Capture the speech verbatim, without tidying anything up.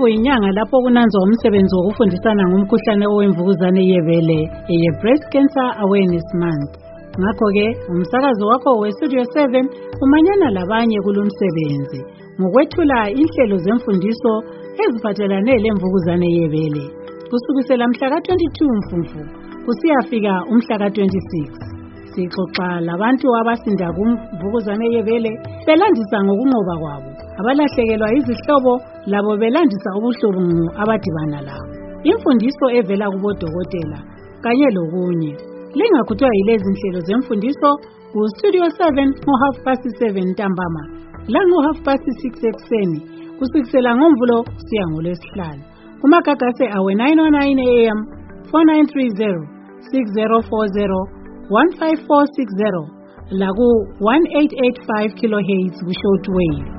kuyinyanga lapho kunanzwa umsebenzi wokufundisana ngomkhuhlane owemvukuzane yebele eye-Breast Cancer Awareness Month. Ngakho-ke, umsakazo wakho we-Studio seven umanyana labanye kulomsebenzi ngokwethula inhlelo zemfundiso eziphathelane lemvukuzane yebele. Kusukisela mhla ka twenty-two Mfumfu kusiyafika umhla ka twenty-six. Sixoxa labantu abasinda kumvukuzane yebele belandisa ngokunqoba kwabo, abalahlekelwa izihlobo labo belandisa ubuhlungu abadibana labo. Imfundiso evela kubodokotela kanye lokunye. Lingakhuthwa yilezi nhlelo zemfundiso ku-Studio seven ngo-half past seven ntambama lango-half past six ekuseni kusukisela ngoMvulo kusiya ngoLwesihlanu. Kumagagase awe nine oh nine A M, four nine three zero, six zero four zero, one five four six zero laku one eight eight five kilohertz ku-shortwave.